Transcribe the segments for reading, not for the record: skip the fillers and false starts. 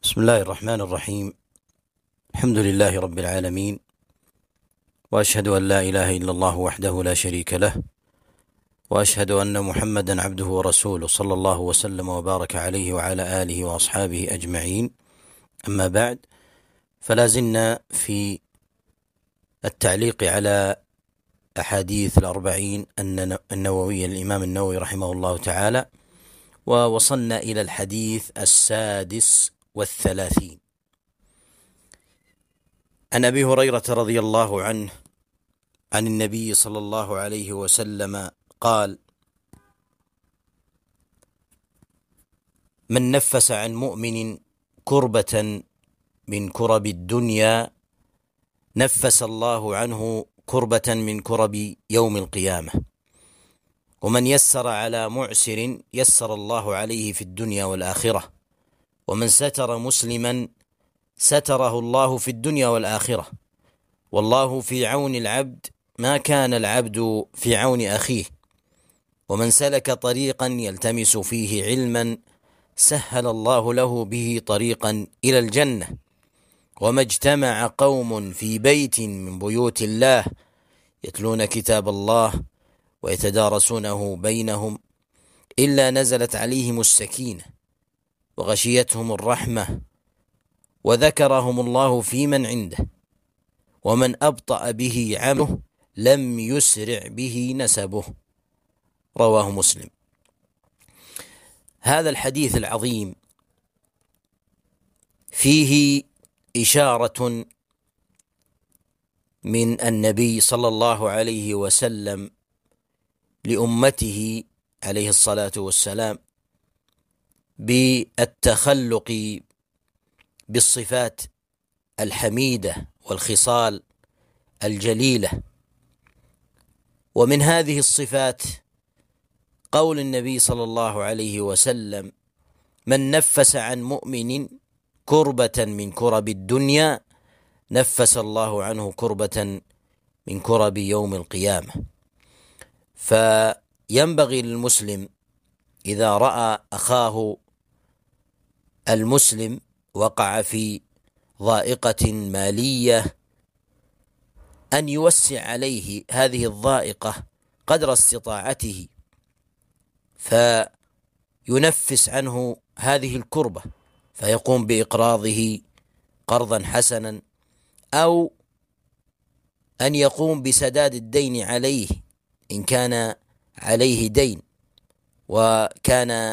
بسم الله الرحمن الرحيم. الحمد لله رب العالمين، وأشهد أن لا إله إلا الله وحده لا شريك له، وأشهد أن محمدا عبده ورسوله صلى الله وسلم وبارك عليه وعلى آله وأصحابه أجمعين. أما بعد، فلا زلنا في التعليق على أحاديث الأربعين النووية للإمام النووي رحمه الله تعالى، ووصلنا إلى الحديث 36 عن أبي هريرة رضي الله عنه عن النبي صلى الله عليه وسلم قال: من نفس عن مؤمن كربة من كرب الدنيا نفس الله عنه كربة من كرب يوم القيامة، ومن يسر على معسر يسر الله عليه في الدنيا والآخرة، ومن ستر مسلما ستره الله في الدنيا والآخرة، والله في عون العبد ما كان العبد في عون أخيه، ومن سلك طريقا يلتمس فيه علما سهل الله له به طريقا إلى الجنة، وما اجتمع قوم في بيت من بيوت الله يتلون كتاب الله ويتدارسونه بينهم إلا نزلت عليهم السكينة وغشيتهم الرحمة وذكرهم الله في من عنده، ومن أبطأ به عمله لم يسرع به نسبه. رواه مسلم. هذا الحديث العظيم فيه إشارة من النبي صلى الله عليه وسلم لأمته عليه الصلاة والسلام بالتخلق بالصفات الحميدة والخصال الجليلة. ومن هذه الصفات قول النبي صلى الله عليه وسلم: من نفس عن مؤمن كربة من كرب الدنيا نفس الله عنه كربة من كرب يوم القيامة. فينبغي للمسلم إذا رأى أخاه المسلم وقع في ضائقة مالية أن يوسع عليه هذه الضائقة قدر استطاعته، فينفس عنه هذه الكربة، فيقوم بإقراضه قرضا حسنا، أو أن يقوم بسداد الدين عليه إن كان عليه دين وكان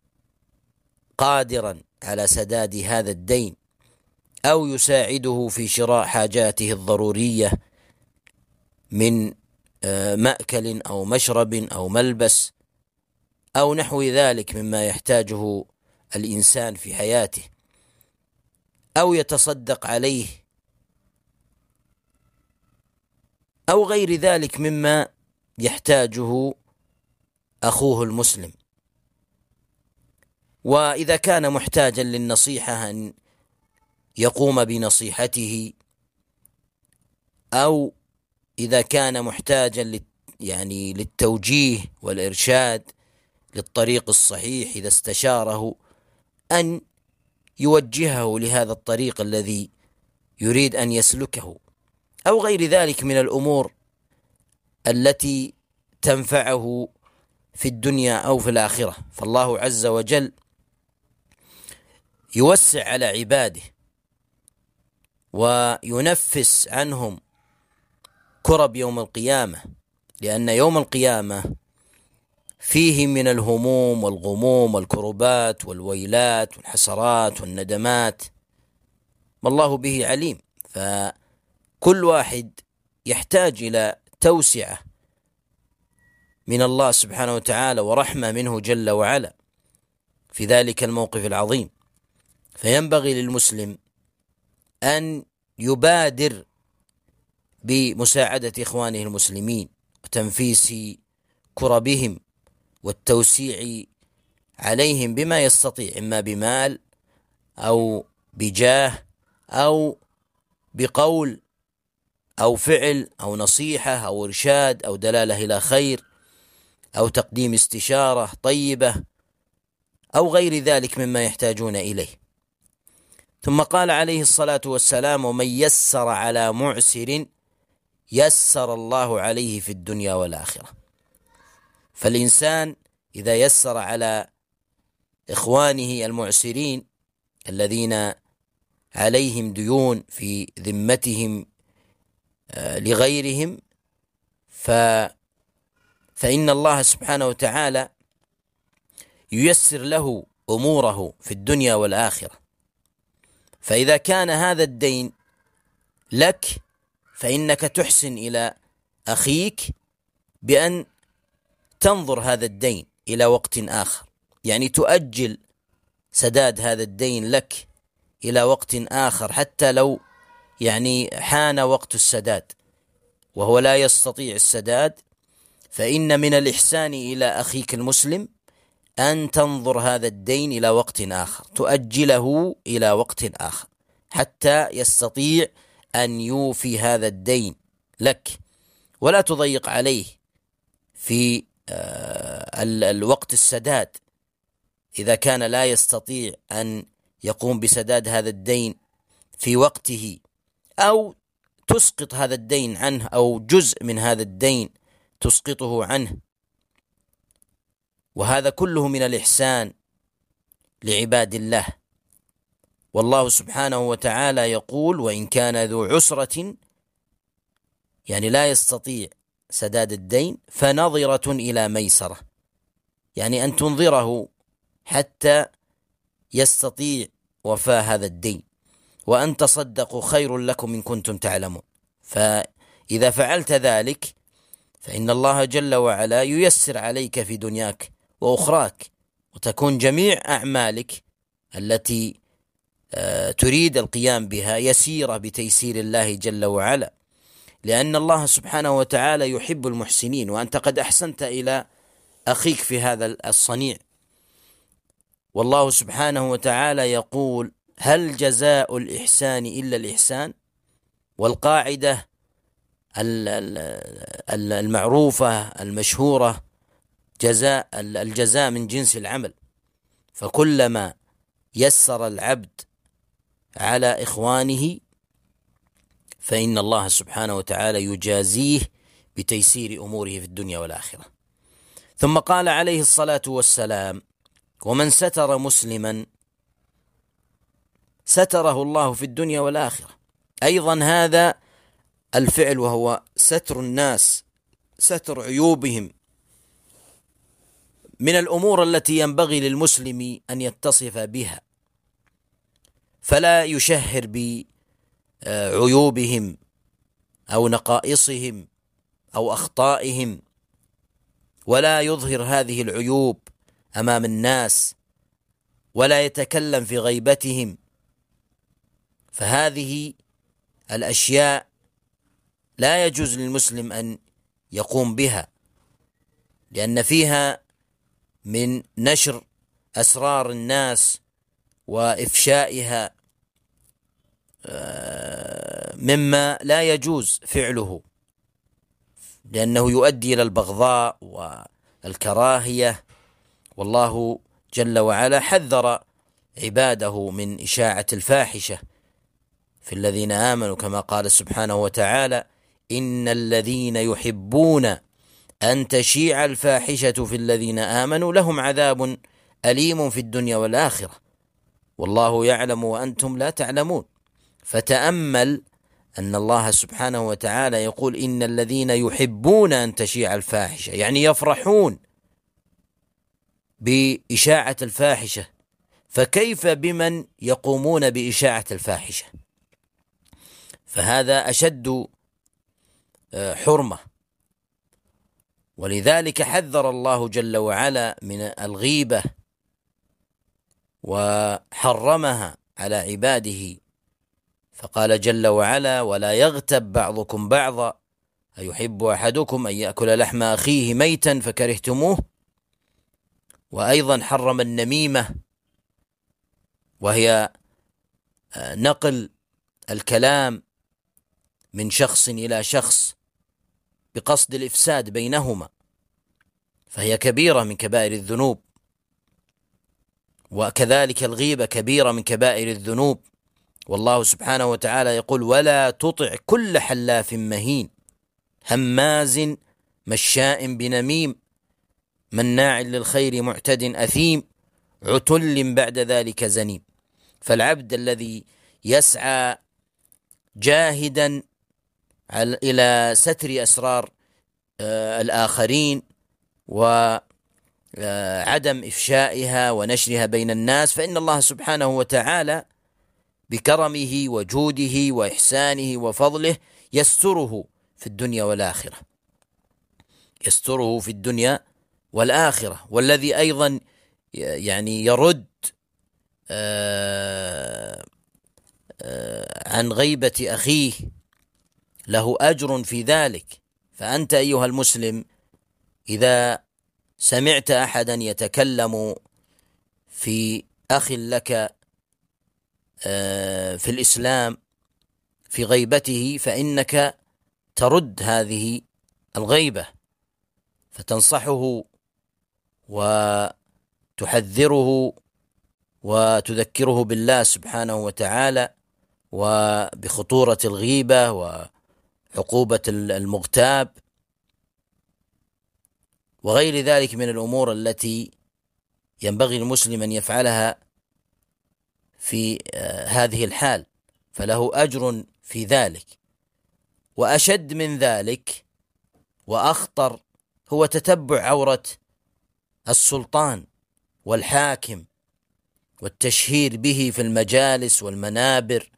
قادرا على سداد هذا الدين، أو يساعده في شراء حاجاته الضرورية من مأكل أو مشرب أو ملبس أو نحو ذلك مما يحتاجه الإنسان في حياته، أو يتصدق عليه أو غير ذلك مما يحتاجه أخوه المسلم. وإذا كان محتاجا للنصيحة أن يقوم بنصيحته، أو إذا كان محتاجا للتوجيه والإرشاد للطريق الصحيح إذا استشاره أن يوجهه لهذا الطريق الذي يريد أن يسلكه، أو غير ذلك من الأمور التي تنفعه في الدنيا أو في الآخرة. فالله عز وجل يوسع على عباده وينفس عنهم كرب يوم القيامة، لأن يوم القيامة فيه من الهموم والغموم والكربات والويلات والحسرات والندمات ما الله به عليم، فكل واحد يحتاج إلى توسعة من الله سبحانه وتعالى ورحمة منه جل وعلا في ذلك الموقف العظيم. فينبغي للمسلم أن يبادر بمساعدة إخوانه المسلمين وتنفيس كربهم والتوسيع عليهم بما يستطيع، إما بمال أو بجاه أو بقول أو فعل أو نصيحة أو إرشاد أو دلالة إلى خير أو تقديم استشارة طيبة أو غير ذلك مما يحتاجون إليه. ثم قال عليه الصلاة والسلام: ومن يسر على معسر يسر الله عليه في الدنيا والآخرة. فالإنسان إذا يسر على إخوانه المعسرين الذين عليهم ديون في ذمتهم لغيرهم، فإن الله سبحانه وتعالى ييسر له أموره في الدنيا والآخرة. فإذا كان هذا الدين لك فإنك تحسن إلى أخيك بأن تنظر هذا الدين إلى وقت آخر، يعني تؤجل سداد هذا الدين لك إلى وقت آخر، حتى لو يعني حان وقت السداد وهو لا يستطيع السداد، فإن من الإحسان إلى أخيك المسلم أن تنظر هذا الدين إلى وقت آخر، تؤجله إلى وقت آخر حتى يستطيع أن يوفي هذا الدين لك، ولا تضيق عليه في الوقت السداد إذا كان لا يستطيع أن يقوم بسداد هذا الدين في وقته، أو تسقط هذا الدين عنه، أو جزء من هذا الدين تسقطه عنه. وهذا كله من الإحسان لعباد الله. والله سبحانه وتعالى يقول: وإن كان ذو عسرة، يعني لا يستطيع سداد الدين، فنظرة إلى ميسرة، يعني أن تنظره حتى يستطيع وفاء هذا الدين، وأن تصدقوا خير لكم إن كنتم تعلمون. فإذا فعلت ذلك فإن الله جل وعلا ييسر عليك في دنياك وأخراك، وتكون جميع أعمالك التي تريد القيام بها يسيرة بتيسير الله جل وعلا، لأن الله سبحانه وتعالى يحب المحسنين، وأنت قد أحسنت إلى أخيك في هذا الصنيع. والله سبحانه وتعالى يقول: هل جزاء الإحسان إلا الإحسان؟ والقاعدة المعروفة المشهورة: الجزاء من جنس العمل. فكلما يسر العبد على إخوانه فإن الله سبحانه وتعالى يجازيه بتيسير أموره في الدنيا والآخرة. ثم قال عليه الصلاة والسلام: ومن ستر مسلما ستره الله في الدنيا والآخرة. أيضا هذا الفعل، وهو ستر الناس، ستر عيوبهم، من الأمور التي ينبغي للمسلم أن يتصف بها، فلا يشهر بعيوبهم أو نقائصهم أو أخطائهم، ولا يظهر هذه العيوب أمام الناس، ولا يتكلم في غيبتهم. فهذه الأشياء لا يجوز للمسلم أن يقوم بها، لأن فيها من نشر أسرار الناس وإفشائها مما لا يجوز فعله، لأنه يؤدي إلى البغضاء والكراهية. والله جل وعلا حذر عباده من إشاعة الفاحشة في الذين آمنوا، كما قال سبحانه وتعالى: إن الذين يحبون أن تشيع الفاحشة في الذين آمنوا لهم عذاب أليم في الدنيا والآخرة والله يعلم وأنتم لا تعلمون. فتأمل أن الله سبحانه وتعالى يقول: إن الذين يحبون أن تشيع الفاحشة، يعني يفرحون بإشاعة الفاحشة، فكيف بمن يقومون بإشاعة الفاحشة؟ فهذا أشد حرمة. ولذلك حذر الله جل وعلا من الغيبة وحرمها على عباده، فقال جل وعلا: ولا يغتب بعضكم بعضا أيحب أحدكم أن يأكل لحم أخيه ميتا فكرهتموه. وأيضا حرم النميمة، وهي نقل الكلام من شخص إلى شخص بقصد الإفساد بينهما، فهي كبيرة من كبائر الذنوب. وكذلك الغيبة كبيرة من كبائر الذنوب، والله سبحانه وتعالى يقول: ولا تطع كل حلاف مهين هماز مشاء بنميم مناع للخير معتد أثيم عتل بعد ذلك زنيم. فالعبد الذي يسعى جاهدا إلى ستر أسرار الآخرين وعدم إفشائها ونشرها بين الناس، فإن الله سبحانه وتعالى بكرمه وجوده وإحسانه وفضله يستره في الدنيا والآخرة، يستره في الدنيا والآخرة. والذي أيضا يعني يرد عن غيبة أخيه له أجر في ذلك. فأنت أيها المسلم إذا سمعت أحدا يتكلم في أخ لك في الإسلام في غيبته، فإنك ترد هذه الغيبة، فتنصحه وتحذره وتذكره بالله سبحانه وتعالى وبخطورة الغيبة وعقوبة المغتاب وغير ذلك من الأمور التي ينبغي المسلم أن يفعلها في هذه الحال، فله أجر في ذلك. وأشد من ذلك وأخطر هو تتبع عورة السلطان والحاكم والتشهير به في المجالس والمنابر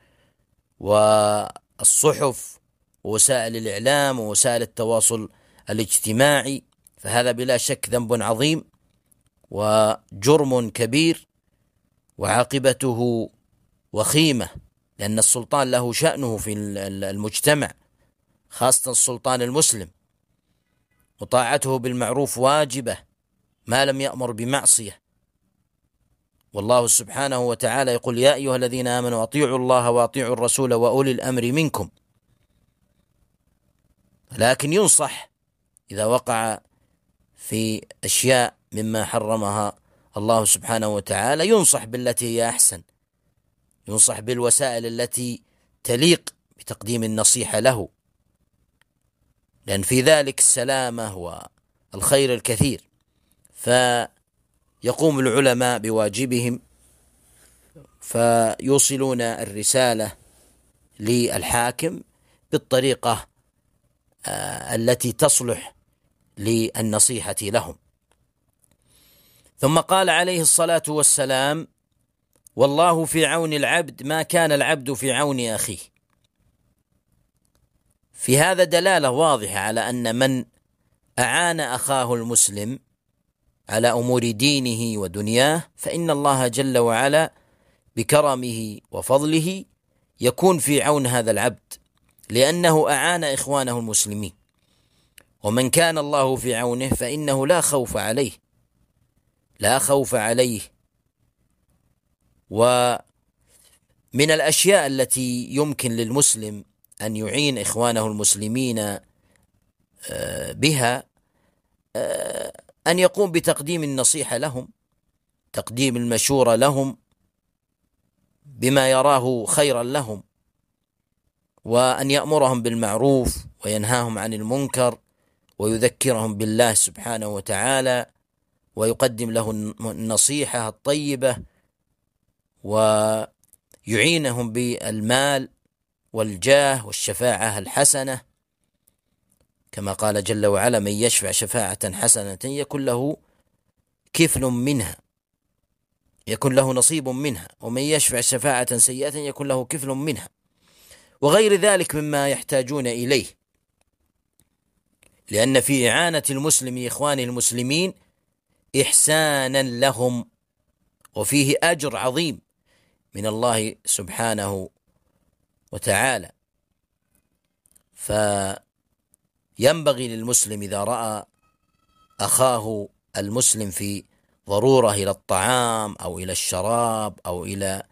والصحف ووسائل الإعلام ووسائل التواصل الاجتماعي، فهذا بلا شك ذنب عظيم وجرم كبير وعاقبته وخيمة، لأن السلطان له شأنه في المجتمع، خاصة السلطان المسلم، وطاعته بالمعروف واجبة ما لم يأمر بمعصية. والله سبحانه وتعالى يقول: يا أيها الذين آمنوا أطيعوا الله وأطيعوا الرسول وأولي الأمر منكم. لكن ينصح إذا وقع في أشياء مما حرمها الله سبحانه وتعالى، ينصح بالتي هي أحسن، ينصح بالوسائل التي تليق بتقديم النصيحة له، لأن في ذلك السلامة والخير الكثير. فيقوم العلماء بواجبهم فيوصلون الرسالة للحاكم بالطريقة التي تصلح للنصيحة لهم. ثم قال عليه الصلاة والسلام: والله في عون العبد ما كان العبد في عون أخيه. في هذا دلالة واضحة على أن من أعان أخاه المسلم على أمور دينه ودنياه فإن الله جل وعلا بكرمه وفضله يكون في عون هذا العبد، لأنه أعان إخوانه المسلمين. ومن كان الله في عونه فإنه لا خوف عليه، لا خوف عليه. ومن الأشياء التي يمكن للمسلم أن يعين إخوانه المسلمين بها أن يقوم بتقديم النصيحة لهم، تقديم المشورة لهم بما يراه خيرا لهم، وأن يأمرهم بالمعروف وينهاهم عن المنكر ويذكرهم بالله سبحانه وتعالى ويقدم له النصيحة الطيبة ويعينهم بالمال والجاه والشفاعة الحسنة، كما قال جل وعلا: من يشفع شفاعة حسنة يكن له كفل منها، يكن له نصيب منها، ومن يشفع شفاعة سيئة يكن له كفل منها، وغير ذلك مما يحتاجون إليه. لأن في إعانة المسلم إخوانه المسلمين إحسانا لهم، وفيه أجر عظيم من الله سبحانه وتعالى. فينبغي للمسلم إذا رأى أخاه المسلم في ضرورة إلى الطعام أو إلى الشراب أو إلى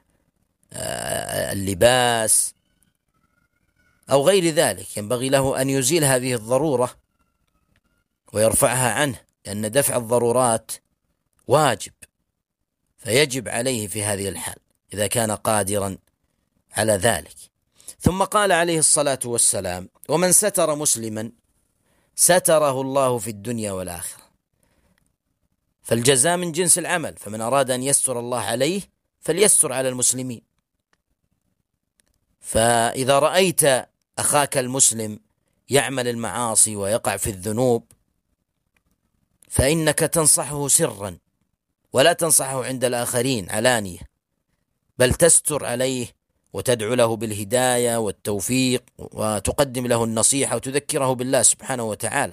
اللباس أو غير ذلك، ينبغي له أن يزيل هذه الضرورة ويرفعها عنه، لأن دفع الضرورات واجب، فيجب عليه في هذه الحال إذا كان قادرا على ذلك. ثم قال عليه الصلاة والسلام: ومن ستر مسلما ستره الله في الدنيا والآخرة. فالجزاء من جنس العمل، فمن أراد أن يستر الله عليه فليستر على المسلمين. فإذا رأيت أخاك المسلم يعمل المعاصي ويقع في الذنوب فإنك تنصحه سرا، ولا تنصحه عند الآخرين علانية، بل تستر عليه وتدعو له بالهداية والتوفيق، وتقدم له النصيحة وتذكره بالله سبحانه وتعالى.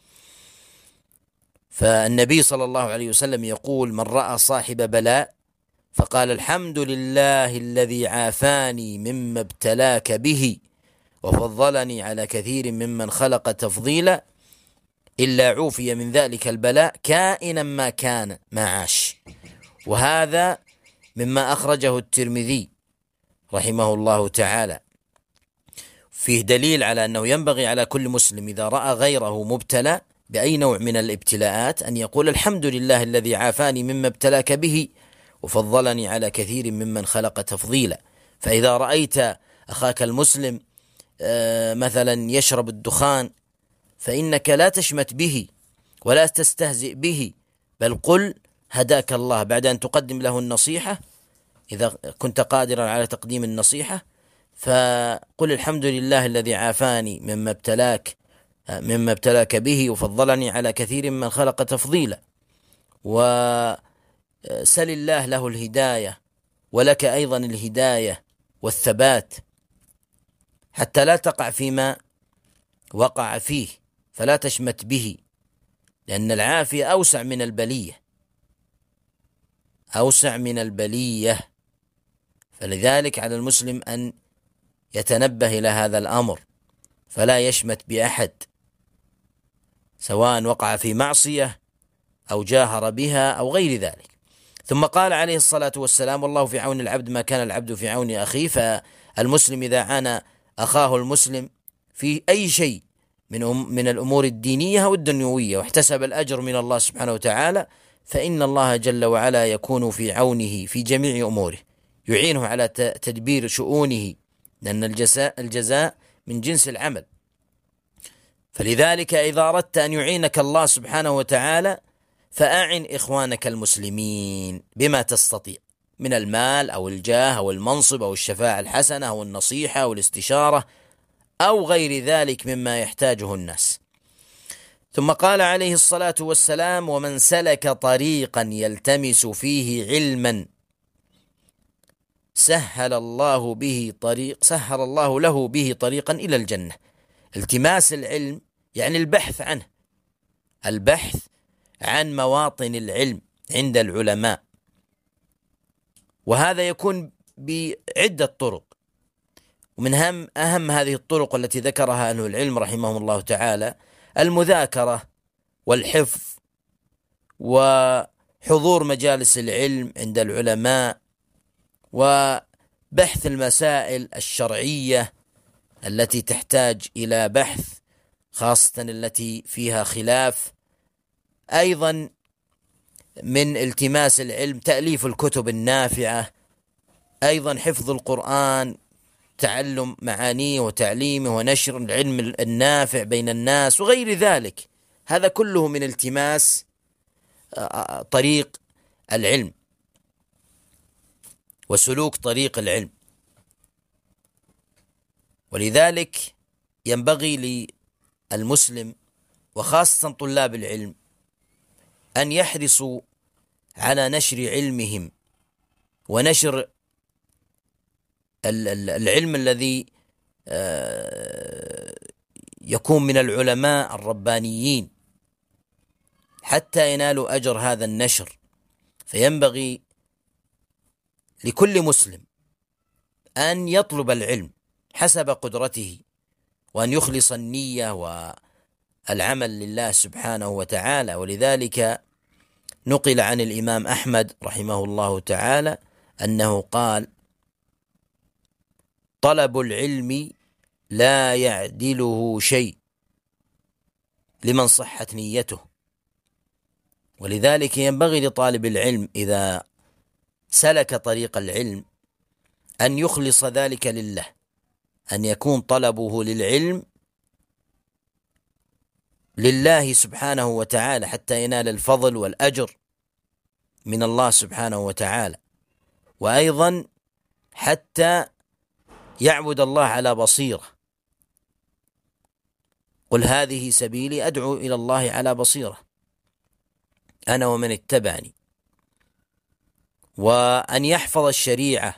فالنبي صلى الله عليه وسلم يقول: من رأى صاحب بلاء فقال الحمد لله الذي عافاني مما ابتلاك به وفضلني على كثير ممن خلق تفضيلا، إلا عوفي من ذلك البلاء كائنا ما كان ما عاش. وهذا مما أخرجه الترمذي رحمه الله تعالى. فيه دليل على أنه ينبغي على كل مسلم إذا رأى غيره مبتلى بأي نوع من الابتلاءات أن يقول: الحمد لله الذي عافاني مما ابتلاك به وفضلني على كثير ممن خلق تفضيلا. فإذا رأيت أخاك المسلم مثلا يشرب الدخان فإنك لا تشمت به ولا تستهزئ به، بل قل: هداك الله، بعد أن تقدم له النصيحة إذا كنت قادرا على تقديم النصيحة، فقل: الحمد لله الذي عافاني مما ابتلاك به وفضلني على كثير من خلق تفضيلا. وسل الله له الهداية ولك أيضا الهداية والثبات حتى لا تقع فيما وقع فيه، فلا تشمت به، لأن العافية أوسع من البلية. فلذلك على المسلم أن يتنبه إلى هذا الأمر، فلا يشمت بأحد سواء وقع في معصية أو جاهر بها أو غير ذلك. ثم قال عليه الصلاة والسلام: والله في عون العبد ما كان العبد في عون أخيه. فالمسلم إذا عانى أخاه المسلم في أي شيء من الأمور الدينية والدنيوية واحتسب الأجر من الله سبحانه وتعالى، فإن الله جل وعلا يكون في عونه في جميع أموره، يعينه على تدبير شؤونه، لأن الجزاء من جنس العمل. فلذلك إذا أردت أن يعينك الله سبحانه وتعالى فأعن إخوانك المسلمين بما تستطيع من المال أو الجاه أو المنصب أو الشفاعة الحسنة أو النصيحة أو الاستشارة أو غير ذلك مما يحتاجه الناس. ثم قال عليه الصلاة والسلام: ومن سلك طريقا يلتمس فيه علما سهل الله له به طريقا إلى الجنة. التماس العلم يعني البحث عن مواطن العلم عند العلماء، وهذا يكون بعدة طرق، ومن أهم هذه الطرق التي ذكرها أهل العلم رحمهم الله تعالى المذاكرة والحفظ وحضور مجالس العلم عند العلماء وبحث المسائل الشرعية التي تحتاج إلى بحث، خاصة التي فيها خلاف. أيضا من التماس العلم تأليف الكتب النافعة، أيضا حفظ القرآن، تعلم معانيه وتعليمه ونشر العلم النافع بين الناس وغير ذلك. هذا كله من التماس طريق العلم وسلوك طريق العلم. ولذلك ينبغي للمسلم وخاصة طلاب العلم أن يحرصوا على نشر علمهم ونشر العلم الذي يكون من العلماء الربانيين حتى ينالوا أجر هذا النشر. فينبغي لكل مسلم أن يطلب العلم حسب قدرته، وأن يخلص النية والعمل لله سبحانه وتعالى. ولذلك نقل عن الإمام أحمد رحمه الله تعالى أنه قال: طلب العلم لا يعدله شيء لمن صحت نيته. ولذلك ينبغي لطالب العلم إذا سلك طريق العلم أن يخلص ذلك لله، أن يكون طلبه للعلم لله سبحانه وتعالى حتى ينال الفضل والأجر من الله سبحانه وتعالى، وأيضا حتى يعبد الله على بصيرة. قل هذه سبيلي أدعو إلى الله على بصيرة أنا ومن اتبعني، وأن يحفظ الشريعة،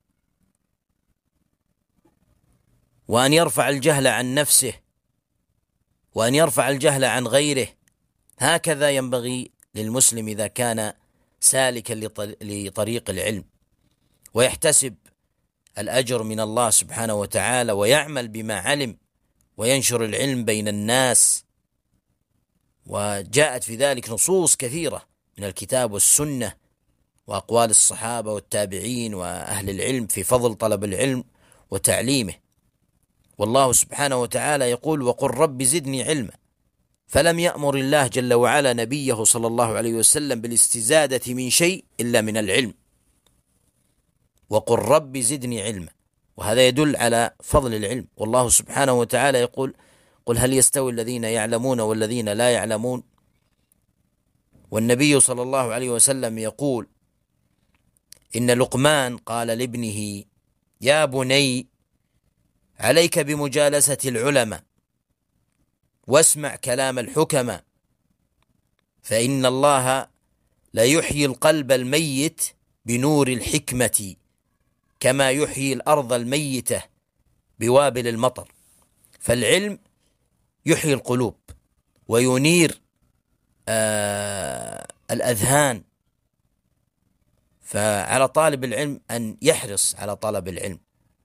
وأن يرفع الجهل عن نفسه، وأن يرفع الجهل عن غيره. هكذا ينبغي للمسلم إذا كان سالكا لطريق العلم، ويحتسب الأجر من الله سبحانه وتعالى، ويعمل بما علم، وينشر العلم بين الناس. وجاءت في ذلك نصوص كثيرة من الكتاب والسنة وأقوال الصحابة والتابعين وأهل العلم في فضل طلب العلم وتعليمه. والله سبحانه وتعالى يقول: وقل رب زدني علما. فلم يأمر الله جل وعلا نبيه صلى الله عليه وسلم بالاستزادة من شيء إلا من العلم. وقل رب زدني علما، وهذا يدل على فضل العلم. والله سبحانه وتعالى يقول: قل هل يستوي الذين يعلمون والذين لا يعلمون. والنبي صلى الله عليه وسلم يقول: إن لقمان قال لابنه: يا بني عليك بمجالسة العلماء واسمع كلام الحكماء، فإن الله لا يحيي القلب الميت بنور الحكمة كما يحيي الأرض الميتة بوابل المطر. فالعلم يحيي القلوب وينير الأذهان. فعلى طالب العلم أن يحرص على طلب العلم،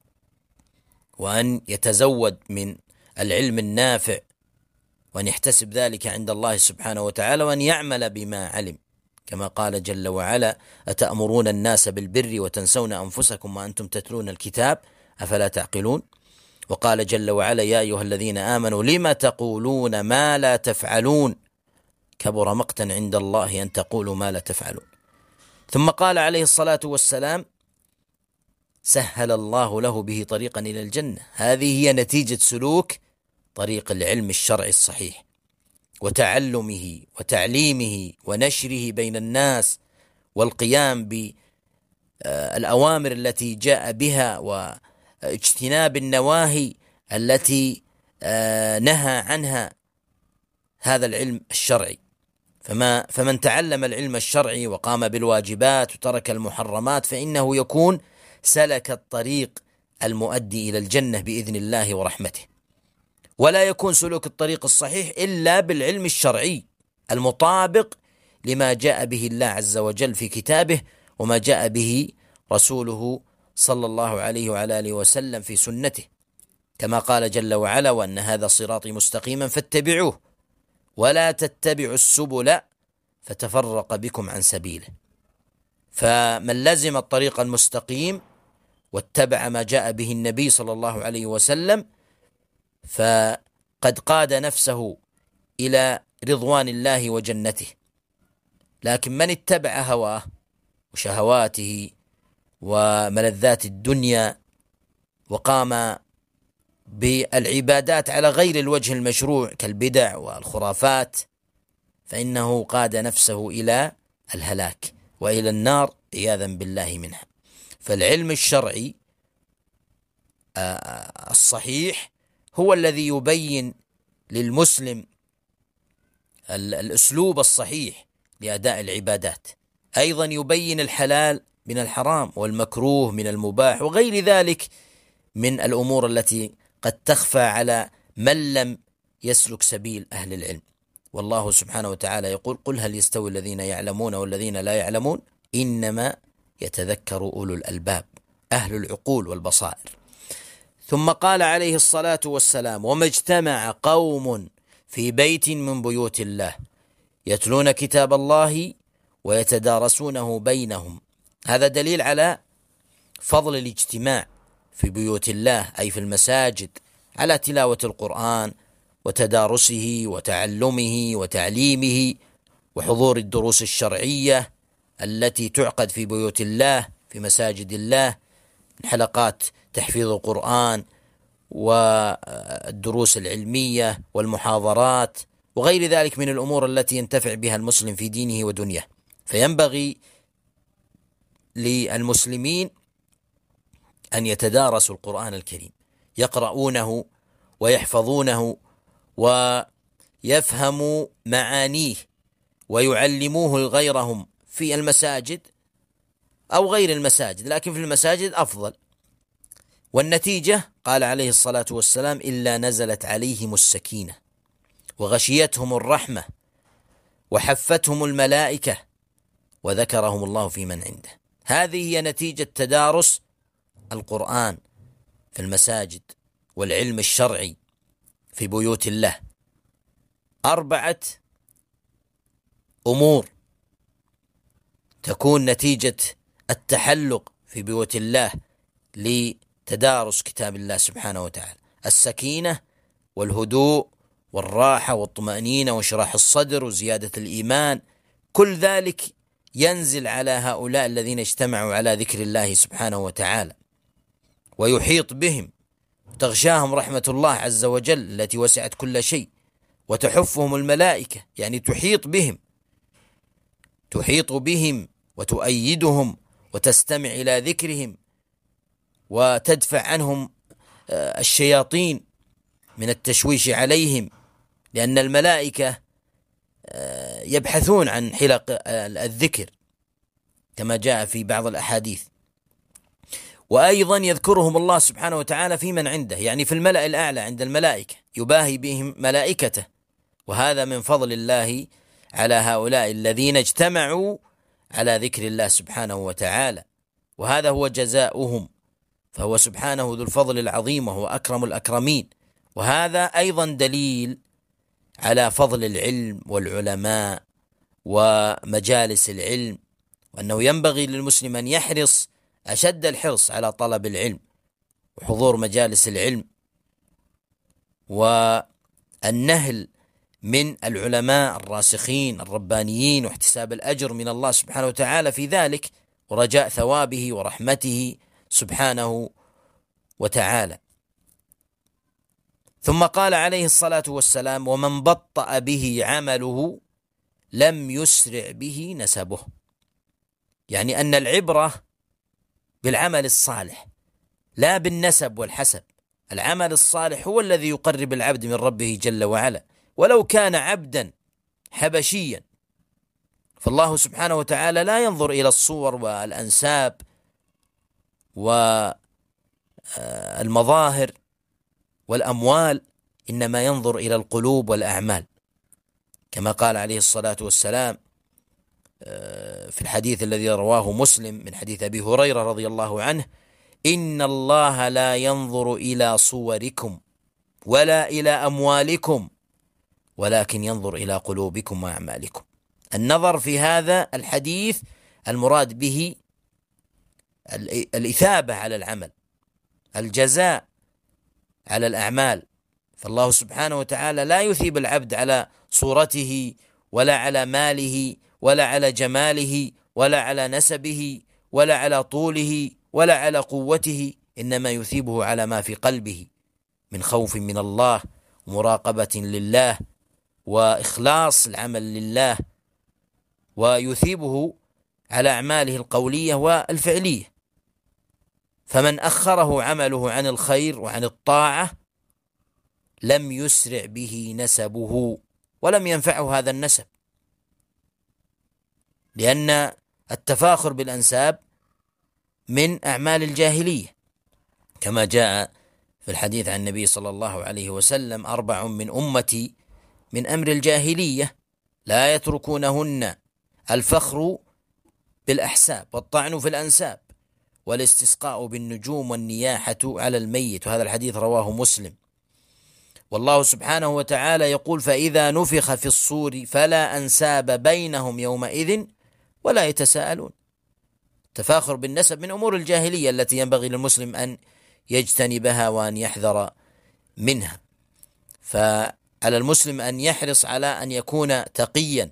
وأن يتزود من العلم النافع، وأن يحتسب ذلك عند الله سبحانه وتعالى، وأن يعمل بما علم، كما قال جل وعلا: أتأمرون الناس بالبر وتنسون أنفسكم وأنتم تتلون الكتاب أفلا تعقلون. وقال جل وعلا: يا أيها الذين آمنوا لم تقولون ما لا تفعلون كبر مقتا عند الله أن تقولوا ما لا تفعلون. ثم قال عليه الصلاة والسلام: سهل الله له به طريقا إلى الجنة. هذه هي نتيجة سلوك طريق العلم الشرعي الصحيح، وتعلمه وتعليمه ونشره بين الناس، والقيام بالأوامر التي جاء بها، واجتناب النواهي التي نهى عنها. هذا العلم الشرعي. فمن تعلم العلم الشرعي وقام بالواجبات وترك المحرمات فإنه يكون سلك الطريق المؤدي إلى الجنة بإذن الله ورحمته. ولا يكون سلوك الطريق الصحيح إلا بالعلم الشرعي المطابق لما جاء به الله عز وجل في كتابه، وما جاء به رسوله صلى الله عليه وعلى آله وسلم في سنته، كما قال جل وعلا: وأن هذا صراطي مستقيما فاتبعوه ولا تتبعوا السبل فتفرق بكم عن سبيله. فمن لزم الطريق المستقيم واتبع ما جاء به النبي صلى الله عليه وسلم فقد قاد نفسه إلى رضوان الله وجنته. لكن من اتبع هواه وشهواته وملذات الدنيا وقام بالعبادات على غير الوجه المشروع كالبدع والخرافات فإنه قاد نفسه إلى الهلاك وإلى النار عياذا بالله منها. فالعلم الشرعي الصحيح هو الذي يبين للمسلم الأسلوب الصحيح لأداء العبادات، أيضا يبين الحلال من الحرام والمكروه من المباح وغير ذلك من الأمور التي قد تخفى على من لم يسلك سبيل أهل العلم. والله سبحانه وتعالى يقول: قل هل يستوي الذين يعلمون والذين لا يعلمون إنما يتذكر أولو الألباب، أهل العقول والبصائر. ثم قال عليه الصلاة والسلام: وما اجتمع قوم في بيت من بيوت الله يتلون كتاب الله ويتدارسونه بينهم. هذا دليل على فضل الاجتماع في بيوت الله، أي في المساجد، على تلاوة القرآن وتدارسه وتعلمه وتعليمه، وحضور الدروس الشرعية التي تعقد في بيوت الله في مساجد الله، من حلقات تحفيظ القرآن والدروس العلمية والمحاضرات وغير ذلك من الأمور التي ينتفع بها المسلم في دينه ودنياه. فينبغي للمسلمين أن يتدارسوا القرآن الكريم، يقرؤونه ويحفظونه ويفهموا معانيه ويعلموه غيرهم في المساجد أو غير المساجد، لكن في المساجد أفضل. والنتيجة قال عليه الصلاة والسلام: إلا نزلت عليهم السكينة وغشيتهم الرحمة وحفتهم الملائكة وذكرهم الله في من عنده. هذه هي نتيجة تدارس القرآن في المساجد والعلم الشرعي في بيوت الله. 4 أمور تكون نتيجة التحلق في بيوت الله لتدارس كتاب الله سبحانه وتعالى: السكينة والهدوء والراحة والطمأنينة وانشراح الصدر وزيادة الإيمان. كل ذلك ينزل على هؤلاء الذين اجتمعوا على ذكر الله سبحانه وتعالى، ويحيط بهم، تغشاهم رحمة الله عز وجل التي وسعت كل شيء، وتحفهم الملائكة، يعني تحيط بهم وتؤيدهم وتستمع إلى ذكرهم وتدفع عنهم الشياطين من التشويش عليهم، لأن الملائكة يبحثون عن حلق الذكر كما جاء في بعض الأحاديث. وأيضا يذكرهم الله سبحانه وتعالى في من عنده، يعني في الملأ الأعلى عند الملائكة، يباهي بهم ملائكته. وهذا من فضل الله على هؤلاء الذين اجتمعوا على ذكر الله سبحانه وتعالى، وهذا هو جزاؤهم. فهو سبحانه ذو الفضل العظيم وهو أكرم الأكرمين. وهذا أيضا دليل على فضل العلم والعلماء ومجالس العلم، وأنه ينبغي للمسلم أن يحرص أشد الحرص على طلب العلم وحضور مجالس العلم والنهل من العلماء الراسخين الربانيين، واحتساب الأجر من الله سبحانه وتعالى في ذلك، ورجاء ثوابه ورحمته سبحانه وتعالى. ثم قال عليه الصلاة والسلام: ومن بطأ به عمله لم يسرع به نسبه. يعني أن العبرة بالعمل الصالح لا بالنسب والحسب. العمل الصالح هو الذي يقرب العبد من ربه جل وعلا، ولو كان عبدا حبشيا، فالله سبحانه وتعالى لا ينظر إلى الصور والأنساب والمظاهر والأموال، إنما ينظر إلى القلوب والأعمال، كما قال عليه الصلاة والسلام في الحديث الذي رواه مسلم من حديث أبي هريرة رضي الله عنه: إن الله لا ينظر إلى صوركم ولا إلى أموالكم ولكن ينظر إلى قلوبكم وأعمالكم. النظر في هذا الحديث المراد به الإثابة على العمل، الجزاء على الأعمال. فالله سبحانه وتعالى لا يثيب العبد على صورته ولا على ماله ولا على جماله ولا على نسبه ولا على طوله ولا على قوته، إنما يثيبه على ما في قلبه من خوف من الله ومراقبة لله وإخلاص العمل لله، ويثيبه على أعماله القولية والفعلية. فمن أخره عمله عن الخير وعن الطاعة لم يسرع به نسبه ولم ينفعه هذا النسب، لأن التفاخر بالأنساب من أعمال الجاهلية، كما جاء في الحديث عن النبي صلى الله عليه وسلم: 4 من أمتي من أمر الجاهلية لا يتركونهن: الفخر بالأحساب والطعن في الأنساب والاستسقاء بالنجوم والنياحة على الميت. وهذا الحديث رواه مسلم. والله سبحانه وتعالى يقول: فإذا نفخ في الصور فلا أنساب بينهم يومئذ ولا يتساءلون. التفاخر بالنسب من أمور الجاهلية التي ينبغي للمسلم أن يجتنبها وأن يحذر منها. فعلى المسلم أن يحرص على أن يكون تقيا،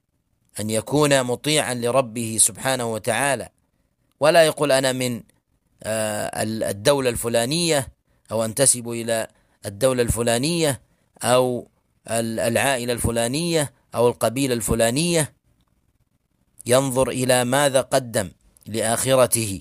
أن يكون مطيعا لربه سبحانه وتعالى، ولا يقول أنا من الدولة الفلانية، أو أنتسب إلى الدولة الفلانية، أو العائلة الفلانية، أو القبيلة الفلانية. ينظر إلى ماذا قدم لآخرته.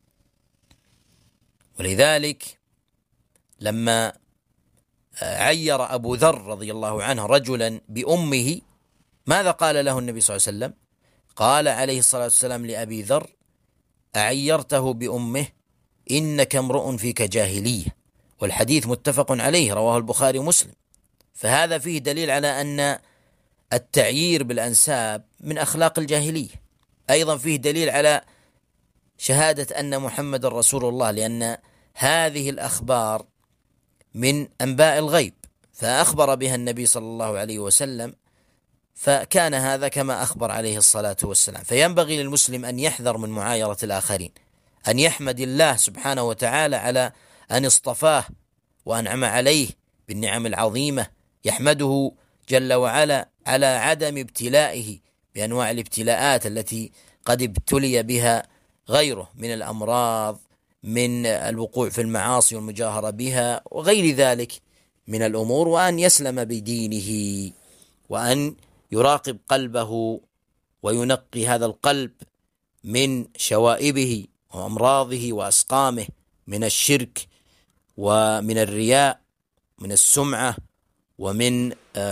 ولذلك لما عير أبو ذر رضي الله عنه رجلا بأمه، ماذا قال له النبي صلى الله عليه وسلم؟ قال عليه الصلاة والسلام لأبي ذر: أعيرته بأمه؟ إنك امرؤ فيك جاهلية. والحديث متفق عليه، رواه البخاري ومسلم. فهذا فيه دليل على أن التعيير بالأنساب من أخلاق الجاهلية. أيضا فيه دليل على شهادة أن محمد رسول الله، لأن هذه الأخبار من أنباء الغيب، فأخبر بها النبي صلى الله عليه وسلم، فكان هذا كما أخبر عليه الصلاة والسلام. فينبغي للمسلم أن يحذر من معايرة الآخرين، أن يحمد الله سبحانه وتعالى على أن اصطفاه وأنعم عليه بالنعم العظيمة، يحمده جل وعلا على عدم ابتلائه بأنواع الابتلاءات التي قد ابتلي بها غيره من الأمراض، من الوقوع في المعاصي والمجاهرة بها وغير ذلك من الأمور، وأن يسلم بدينه، وأن يراقب قلبه وينقي هذا القلب من شوائبه وأمراضه وأسقامه، من الشرك ومن الرياء، من السمعة، ومن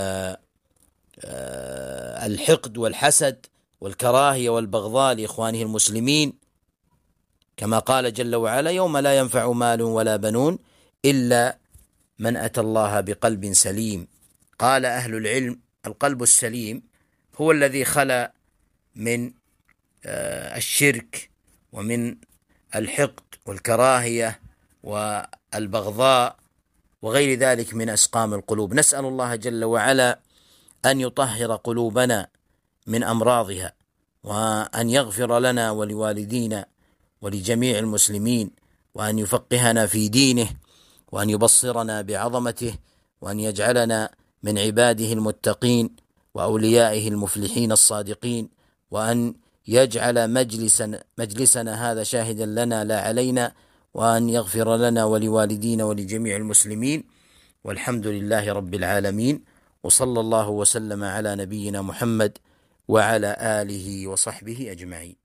الحقد والحسد والكراهية والبغضاء لإخوانه المسلمين، كما قال جل وعلا: يوم لا ينفع مال ولا بنون إلا من أتى الله بقلب سليم. قال أهل العلم: القلب السليم هو الذي خلا من الشرك ومن الحقد والكراهية والبغضاء وغير ذلك من أسقام القلوب. نسأل الله جل وعلا أن يطهر قلوبنا من أمراضها، وأن يغفر لنا ولوالدينا ولجميع المسلمين، وأن يفقهنا في دينه، وأن يبصرنا بعظمته، وأن يجعلنا من عباده المتقين وأوليائه المفلحين الصادقين، وأن يجعل مجلسنا هذا شاهدا لنا لا علينا، وأن يغفر لنا ولوالدينا ولجميع المسلمين. والحمد لله رب العالمين، وصلى الله وسلم على نبينا محمد وعلى آله وصحبه أجمعين.